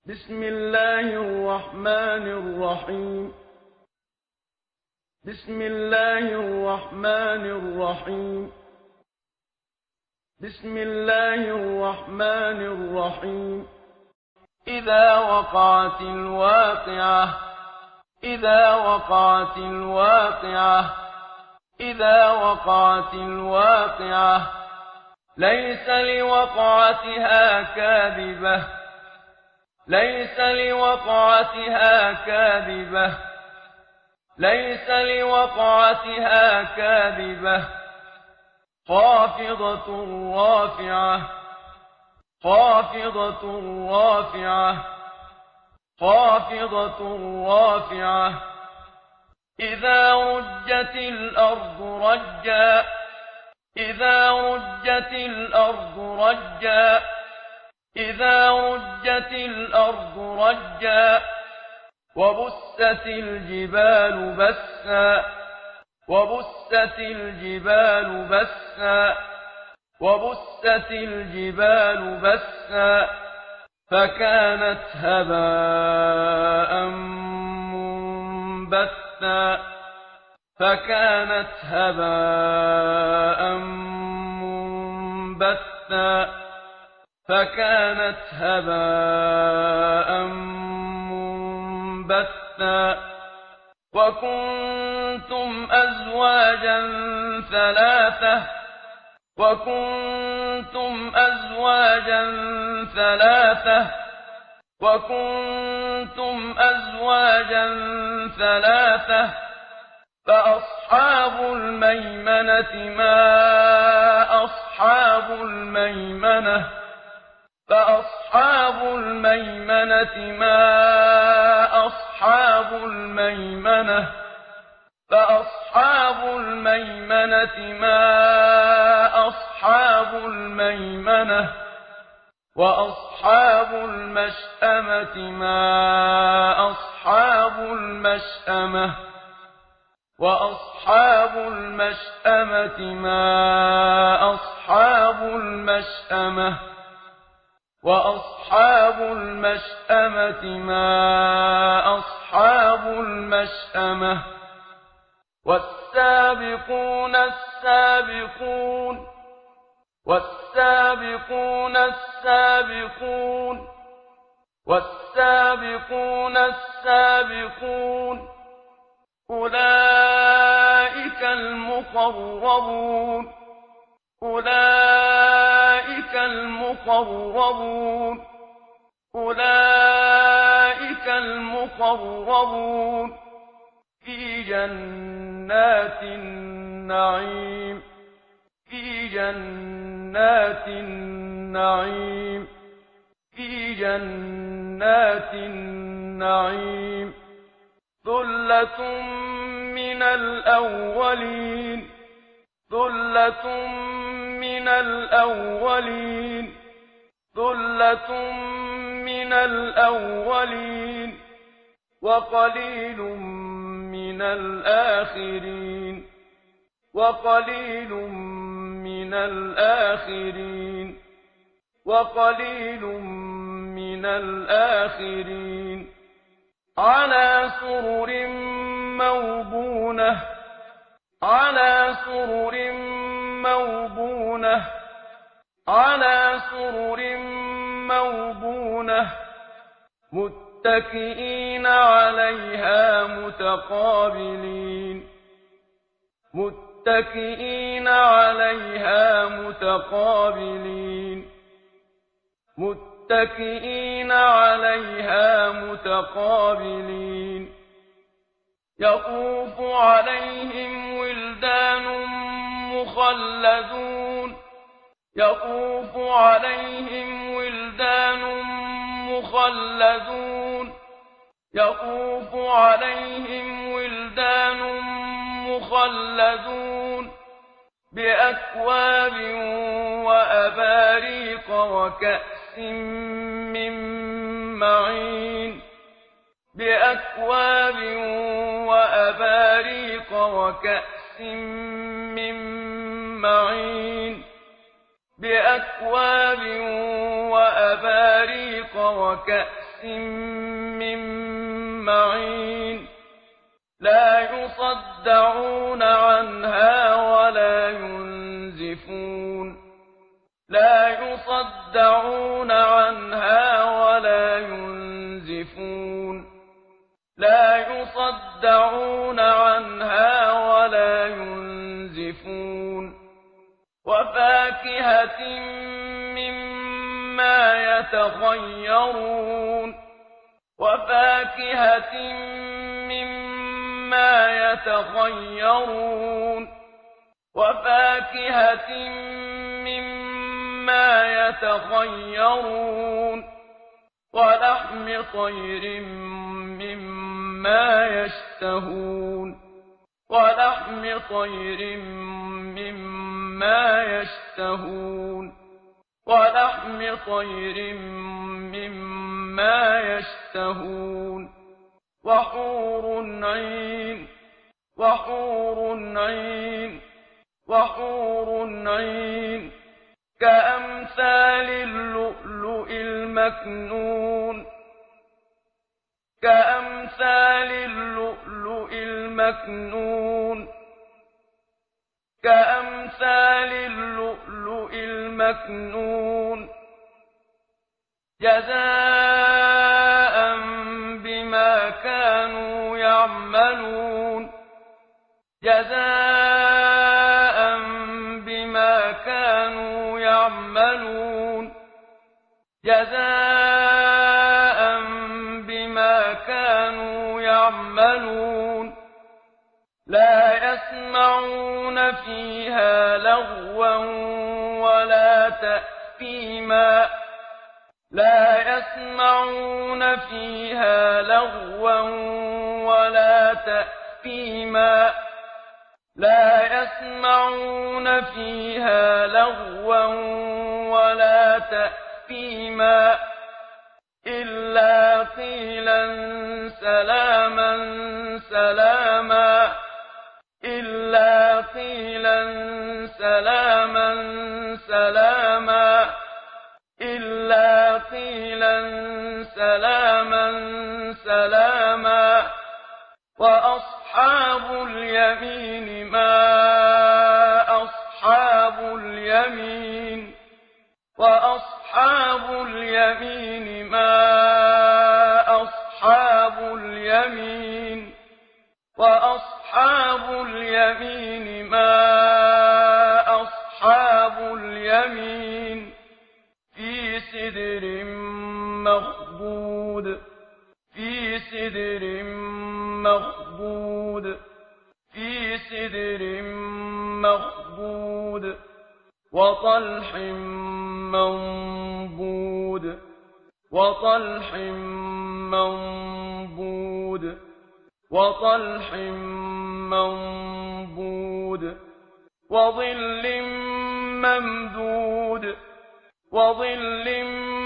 بسم الله الرحمن الرحيم بسم الله الرحمن الرحيم بسم الله الرحمن الرحيم إذا وقعت الواقعة إذا وقعت الواقعة إذا وقعت الواقعة ليس لوقعتها كاذبة ليس لوقعتها كاذبة ليس لوقعتها كاذبة خافضة رافعة خافضة رافعة خافضة رافعة إذا رجت الأرض رجا إذا رجت الأرض رجا إذا رجت الأرض رجا وبست الجبال بسا وبست الجبال بسا وبست الجبال بسا فكانت هباء منبثا فكانت هباء منبثا فكانت هباء منبثا وكنتم أزواجا ثلاثة وكنتم أزواجا ثلاثة وكنتم أزواجا ثلاثة فأصحاب الميمنة ما أصحاب الميمنة فأصحاب الميمنة ما أصحاب الميمنة فأصحاب الميمنة ما أصحاب الميمنة وأصحاب المشأمة ما أصحاب المشأمة وأصحاب المشأمة ما أصحاب المشأمة وأصحاب المشأمة ما أصحاب المشأمة والسابقون السابقون والسابقون السابقون والسابقون السابقون أولئك المقربون أولئك المقربون أولئك المقربون في جنات النعيم في جنات النعيم في جنات النعيم ثلة من الأولين ثلة من الأولين ثلة من الأولين وقليل من الآخرين وقليل من الآخرين وقليل من الآخرين على سرر موضونة على سرر موضونة على سرر موضونة متكئين عليها متقابلين متكئين عليها متقابلين متكئين عليها متقابلين يطوف عليهم ولدان مخلدون يطوف عليهم ولدان مخلدون يطوف عليهم ولدان مخلدون بأكواب وأباريق وكأس من معين بأكواب وأباريق وكأس من معين بأكواب وأباريق وكأس وكأس من معين لا يصدعون عنها ولا ينزفون لا يصدعون عنها ولا ينزفون لا يصدعون عنها ولا ينزفون وفاكهة مما يتخيرون وفاكهة مما يتخيرون وفاكهة مما يتخيرون ولحم طير مما يشتهون ولحم طير مما يشتهون ولحم طير مما يشتهون وحور عين وحور عين وحور عين كأمثال اللؤلؤ المكنون كأمثال اللؤلؤ المكنون كأمثال اللؤلؤ المكنون جزاء بما كانوا يعملون جزاء بما كانوا يعملون جزاء بما كانوا يعملون لا يسمعون فيها لغوا ولا تأثيما لا يسمعون فيها لغوا ولا تأثيما لا يسمعون فيها لغوا ولا تأثيما إلا قيلا سلاما سلاما إلا قيلا سلاما سلاما إلا قيلا سلاما سلاما وأصحاب اليمين ما أصحاب اليمين وأصحاب اليمين ما أصحاب اليمين وأصحاب اليمين ما أصحاب اليمين في سدر مخضود في سدر مخضود في سدر مخضود وطلح منضود وطلح منضود وطلح منضود وظل ممدود وظل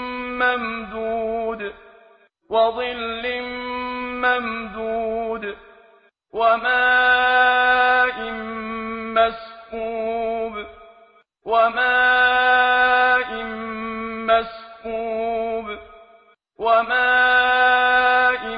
ممدود وظل ممدود وماء مسكوب وماء مسكوب وماء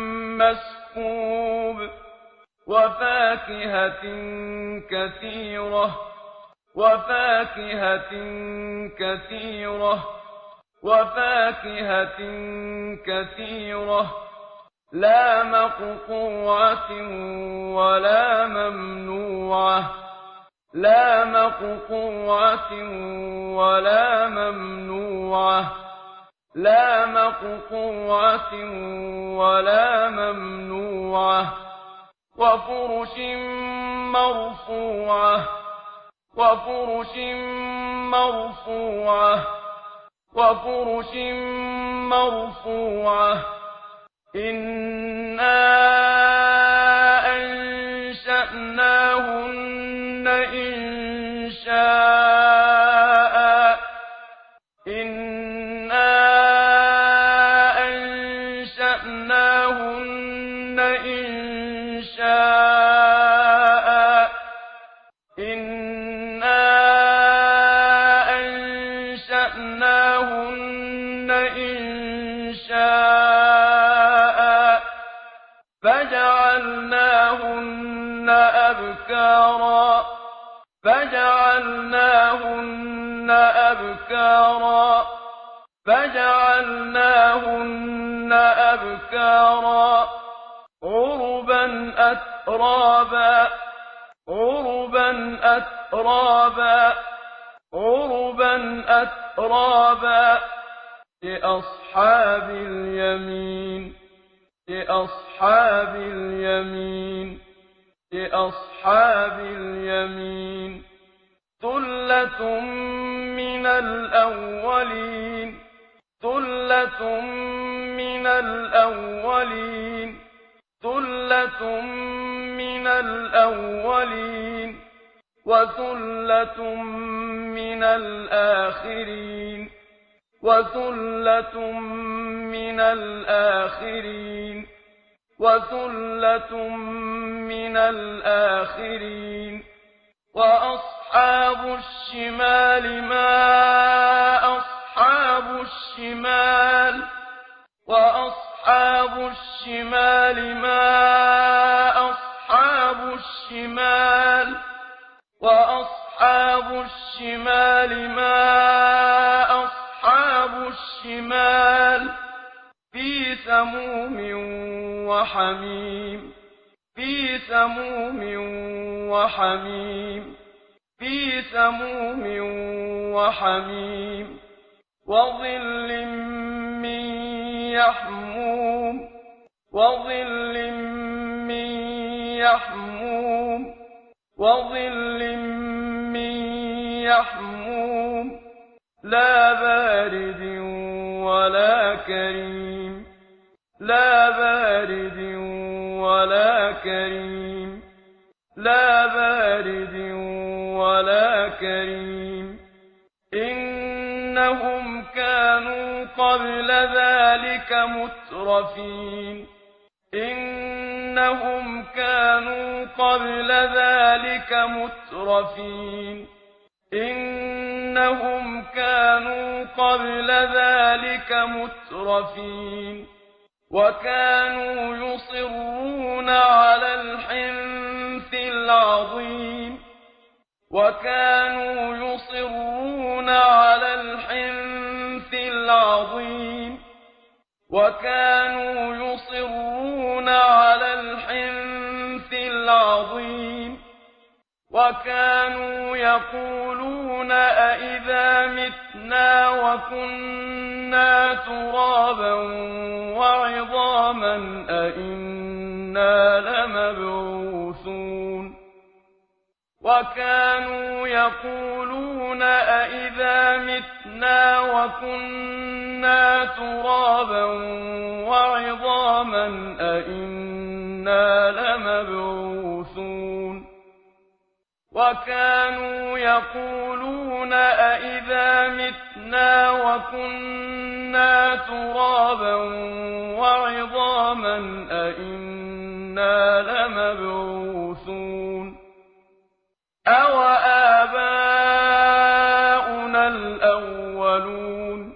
مسكوب وفاكهة كثيرة وفاكهة كثيرة وفاكهة كثيرة لا مقطوعة ولا ممنوعة لا مقطوعة ولا ممنوعة لا مقطوعة ولا ممنوعة وفرش مرفوعة وفرش مرفوعة وفرش مرفوعة إنا أنشأناهن إنشاء إنا أنشأناهن إنشاء إنا أنشأناهن إنشاء أبكارا فجعلناهن أبكارا فجعلناهن أبكارا عربا أترابا عربا أترابا عربا أترابا لأصحاب اليمين لأصحاب اليمين لأصحاب اليمين ثلة من الأولين ثلة من الأولين ثلة من الأولين وثلة من الآخرين وثلة من الآخرين وثلة من الآخرين وأصحاب الشمال ما أصحاب الشمال وأصحاب الشمال ما أصحاب الشمال وأصحاب الشمال ما أصحاب الشمال في سموم وحميم في سموم وحميم في سموم وحميم وظل من يحموم وظل من يحموم وظل من يحموم لا بارد ولا كريم لا بارد ولا كريم لا بارد ولا كريم إنهم كانوا قبل ذلك مترفين إنهم كانوا قبل ذلك مترفين إنهم كانوا قبل ذلك مترفين وكانوا يصرون على الحنث العظيم وكانوا يصرون على الحنث العظيم وكانوا يصرون على الحنث العظيم وكانوا يقولون أئذا متنا وكنا ترابا وعظاما أئنا لمبعوثون وكانوا يقولون أئذا متنا وكنا ترابا وعظاما أئنا لمبعوثون وكانوا يقولون أئذا متنا وكنا ترابا وعظاما أئنا لمبعوثون أوآباؤنا الأولون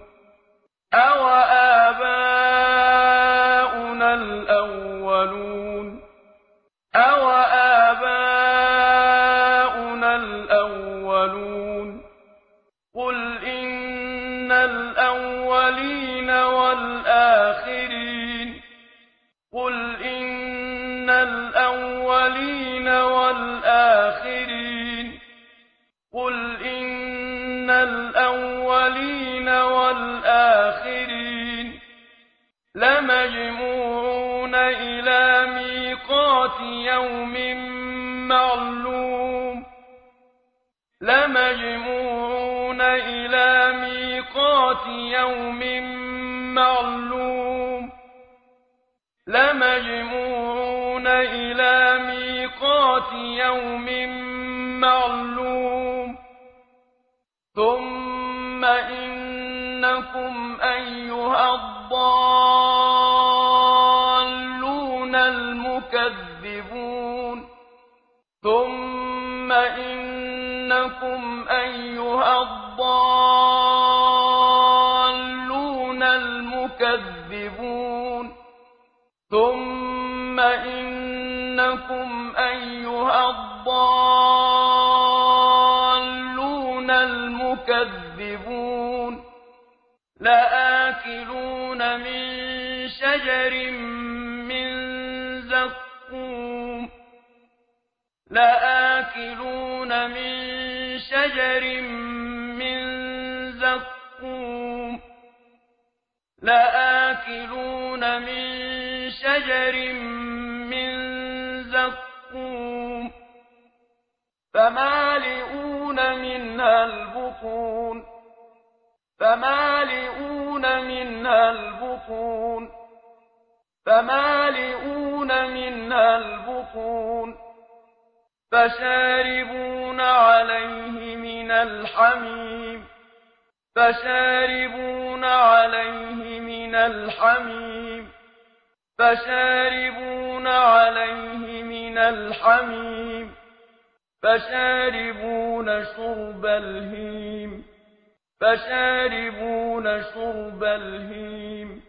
أوآباؤنا الأولون أوآباؤنا الأولون قل إن الأولين والآخرين قل إن الأولين والآخرين قل إن الأولين والآخرين لمجموعون إلى ميقات يوم معلوم لمجموعون إلى ميقات يوم معلوم لمجموعون إلى ميقات يوم معلوم ثم إنكم أيها الضالون المكذبون ثم إنكم أيها الضالون المكذبون ثم إنكم إنكم أيها الضالون المكذبون لآكلون من شجر من زقوم لآكلون من شجر من زقوم لآكلون من شجر من زقوم فمالئون منها البطون فمالئون منها البطون فمالئون منها البطون فشاربون عليه من الحميم فشاربون عليه من الحميم فشاربون عليه من الحميم فشاربون شرب الهيم فشاربون شرب الهيم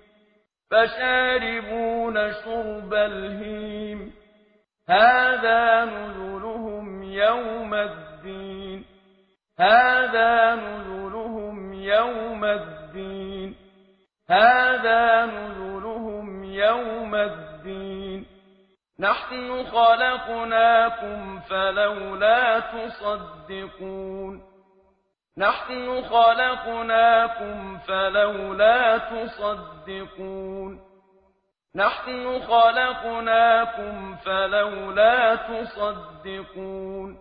فشاربون شرب الهيم هذا نزلهم يوم الدين هذا نزلهم يوم الدين هذا نزلهم يوم الدين نحن خلقناكم فلولا تصدقون نحن خلقناكم فلولا تصدقون نحن خلقناكم فلولا تصدقون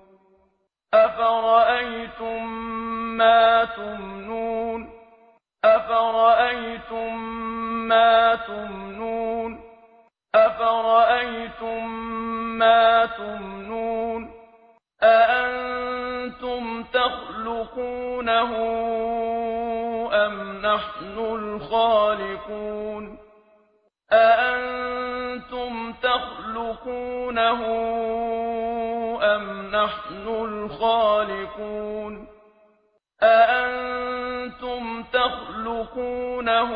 أفرأيتم ما تمنون أفرأيتم ما تمنون أفرأيتم ما تمنون أأنتم تخلقونه أم نحن الخالقون أأنتم تخلقونه أم نحن الخالقون أأنتم تخلقونه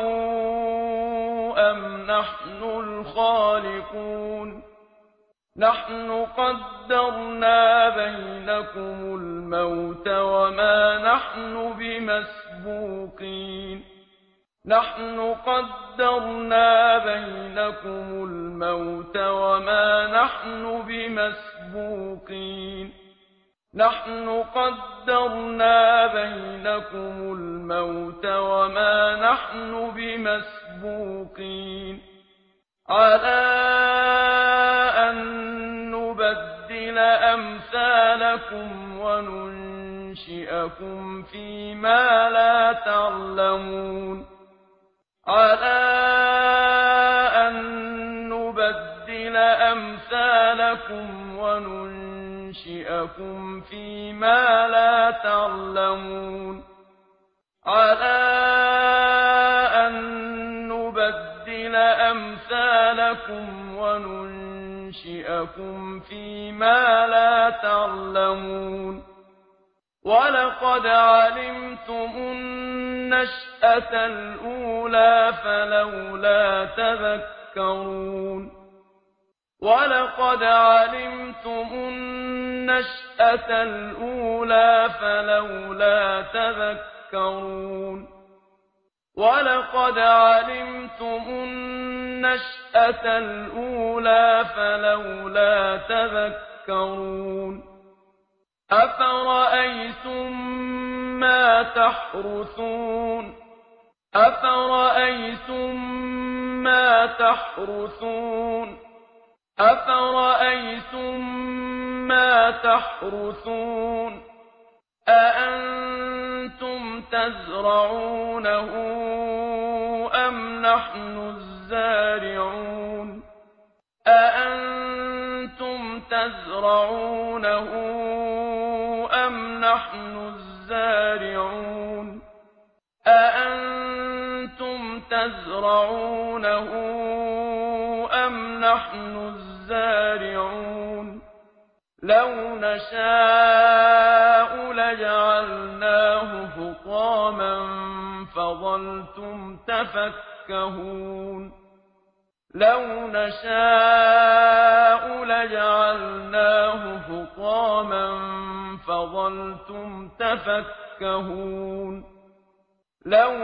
أم نحن الخالقون نحن قدرنا بينكم الموت وما نحن بمسبوقين نحن قدرنا بينكم الموت وما نحن بمسبوقين نحن قدرنا بينكم الموت وما نحن بمسبوقين على أن نبدل أمثالكم وننشئكم فيما لا تعلمون على أن نبدل أمثالكم وننشئكم فيما لا تعلمون على أن نبدل أمثالكم وننشئكم فيما لا تعلمون ولقد علمتم النشأة الأولى فلولا تذكرون ولقد علمتم النشأة الأولى فلولا تذكرون ولقد علمتم النشأة الأولى فلولا تذكرون أفرأيتم ما تحرثون أفرأيتم ما تحرثون أفرأيتم ما تحرثون أأنتم تزرعونه أم نحن الزارعون أأنتم تزرعونه أم نحن الزارعون أأنتم تزرعونه أم نحن الزارعون لو نشاء لجعلناه حطاما فظلتم تفكهون لو نشاء لجعلناه حطاما فظلتم تفكهون لو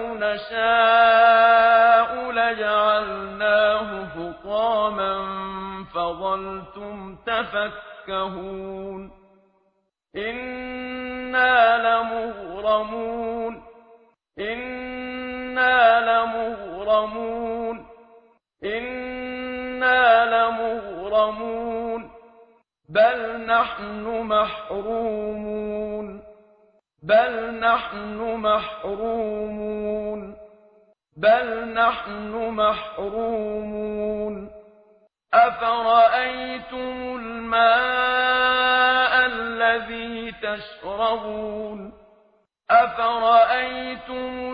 نشاء لجعلناه حطاما فظلتم تفكهون إنا لمغرمون إنا لمغرمون إنا لمغرمون بل نحن محرومون بل نحن محرومون بل نحن محرومون أفرأيتم الماء الذي تشربون أفرأيتم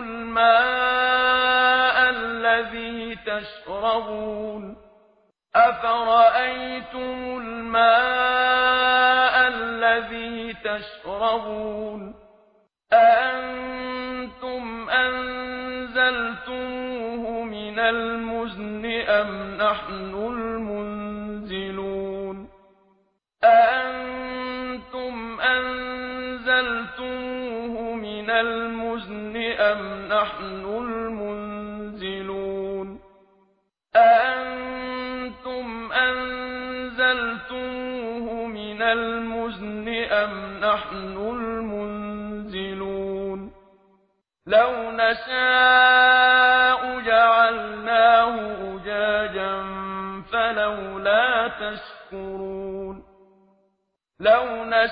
الماء الذي تشربون أفرأيتم الماء الذي تشربون أأنتم أنزلتموه من المزن أم نحن المنزلون أأنتم أنزلتموه من المزن أم نحن المنزلون أأنتم أنزلتموه من المزن أم نحن المنزلون لو نشاء جعلناه أجاجا فلولا تشكرون لو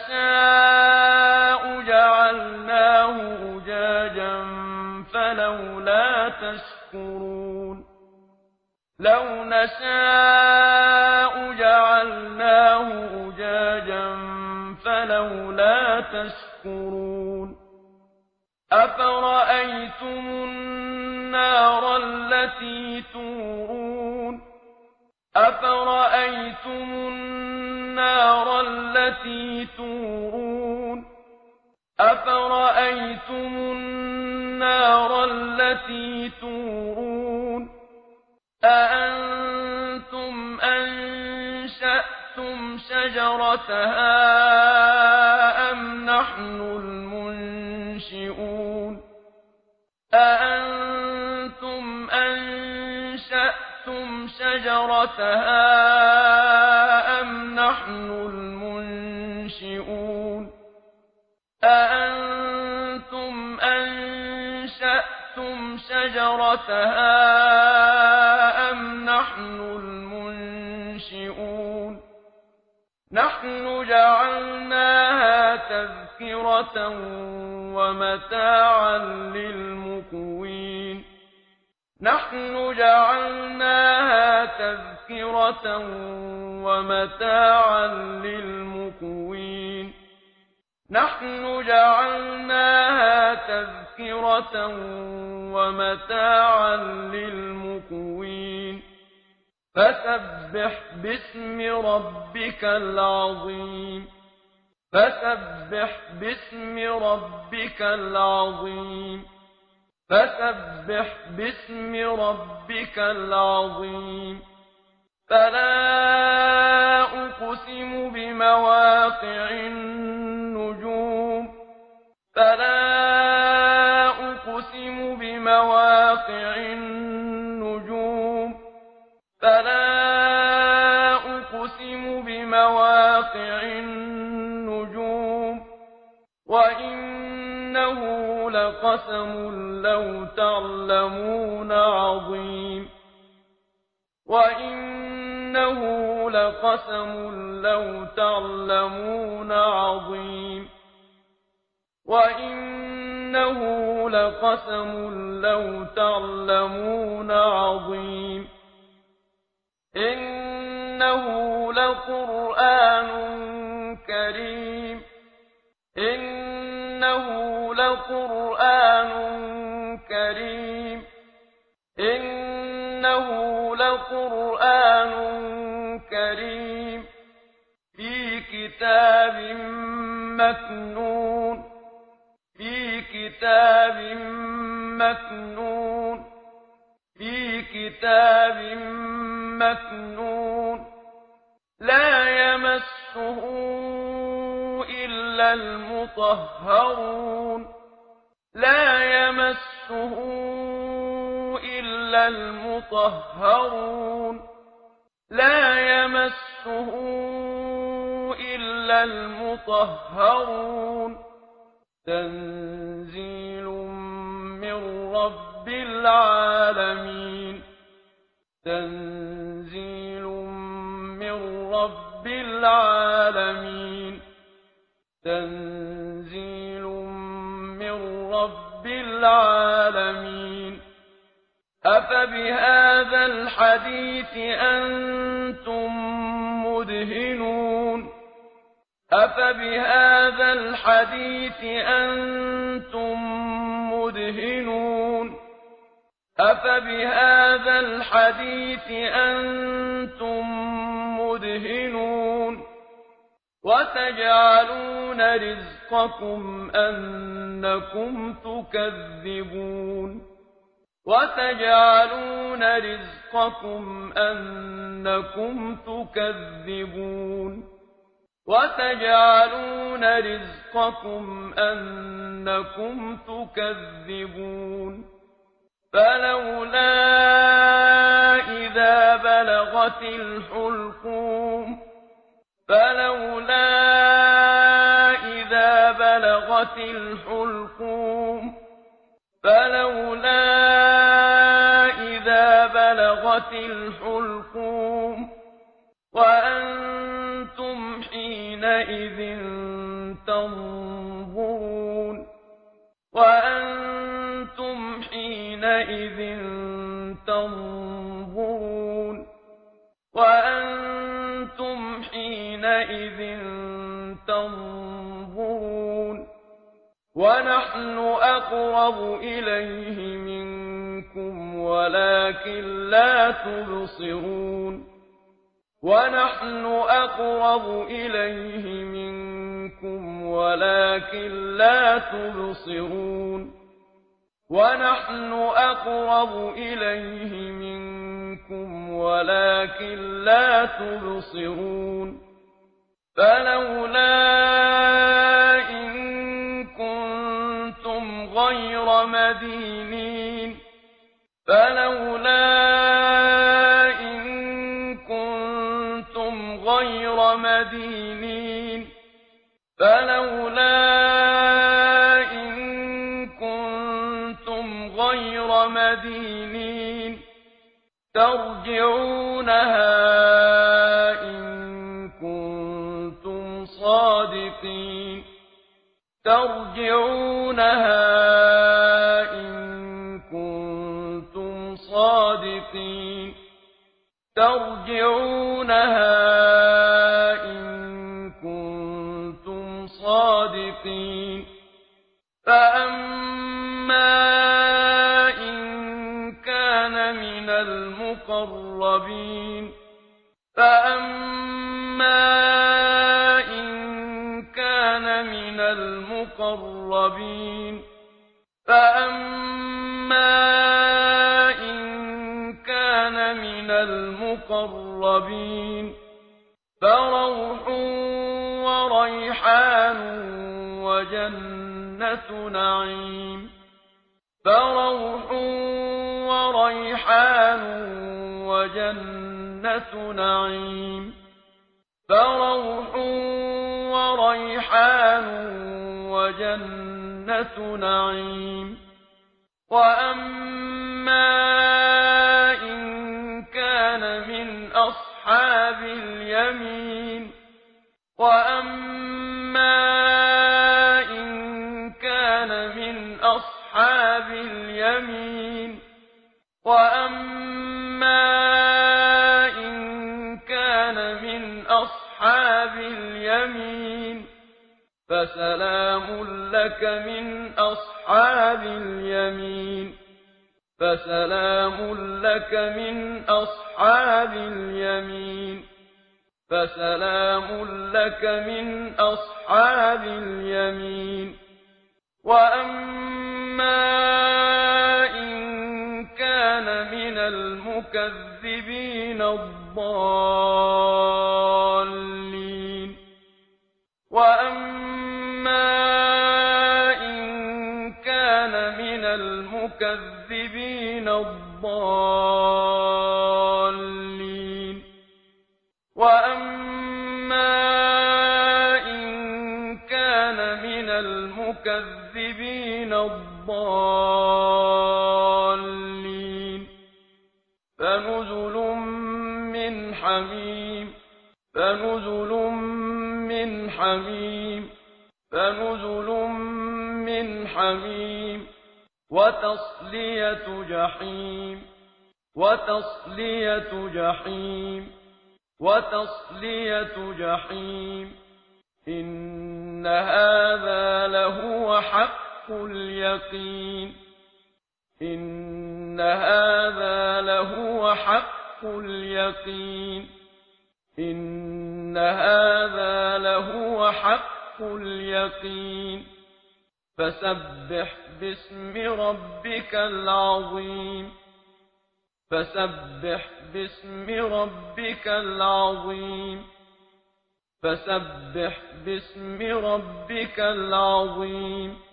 نشاء جعلناه أجاجا فلولا تشكرون لو نشاء جعلناه أجاجا فلولا تشكرون أفرأيتم النار التي تورون أفرأيتم النار التي تورون أفرأيتم النار التي تورون أأنتم أنشأتم شجرتها أم نحن المنشئون أأنتم أنشأتم شجرتها أم نحن المنشئون أأنتم أنشأتم شجرتها أم نحن المنشئون نحن جعلناها تذكرة ومتاعا للمقوين نحن جعلناها تذكرة ومتاعا للمقوين نحن جعلناها تذكرة ومتاعا للمقوين فسبح باسم ربك العظيم فسبح باسم ربك العظيم فسبح باسم ربك العظيم فلا أقسم بمواقع النجوم فلا أقسم بمواقع النجوم فلا أقسم بمواقع النجوم وإنه لقسم لو تعلمون عظيم وإنه لقسم لو تعلمون عظيم وإنه لقسم لو تعلمون عظيم إنه لقرآن كريم إنه لقرآن كريم إنه لقرآن كريم في كتاب مكنون في كتاب مكنون في كتاب مكنون لا يمسه المطهرون لا يمسه إلا المطهرون لا يمسه إلا المطهرون تنزيل من رب العالمين تنزيل من رب العالمين تنزيل من رب العالمين أفبهذا الحديث أنتم مدهنون أفبهذا الحديث أنتم مدهنون أفبهذا الحديث أنتم مدهنون وتجعلون رزقكم أنكم تكذبون وتجعلون رزقكم أنكم تكذبون وتجعلون رزقكم أنكم تكذبون فلولا إذا بلغت الحلقوم فلولا إذا بلغت الحلقوم فلولا إذا بلغت الحلقوم وأنتم حينئذ تنظرون وأنتم حينئذ تنظرون وأنتم حينئذ تنظرون ونحن أقرب إليه منكم ولكن لا تبصرون ونحن أقرب إليه منكم ولكن لا تبصرون ونحن أقرب إليه منكم ولكن لا تبصرون فلولا إن كنتم غير مدينين فلولا إن كنتم غير مدينين فلولا إن كنتم غير مدينين ترجعونها إن كنتم صادقين ترجعونها إن كنتم صادقين ترجعونها إن كنتم صادقين فأما إن كان من المقربين فأما إن كان من المقربين فأما إن كان من المقربين فروح وريحان وجنة نعيم فروح وريحان وجنة نعيم فروح وريحان وجنة نعيم وأما إن كان من أصحاب اليمين وأما إن كان من أصحاب اليمين وأما إن كان من أصحاب اليمين فسلام لك من أصحاب اليمين فسلام لك من أصحاب اليمين فسلام لك من أصحاب اليمين وأما إن كان من المكذبين الضالين وأما المكذبين الضالين فنزل من حميم فنزل من حميم فنزل من حميم وتصلية جحيم وتصلية جحيم وتصلية جحيم إن هذا لهو حق اليقين إن هذا لهو حق اليقين إن هذا لهو حق اليقين فسبح باسم ربك العظيم فسبح باسم ربك العظيم فسبح باسم ربك العظيم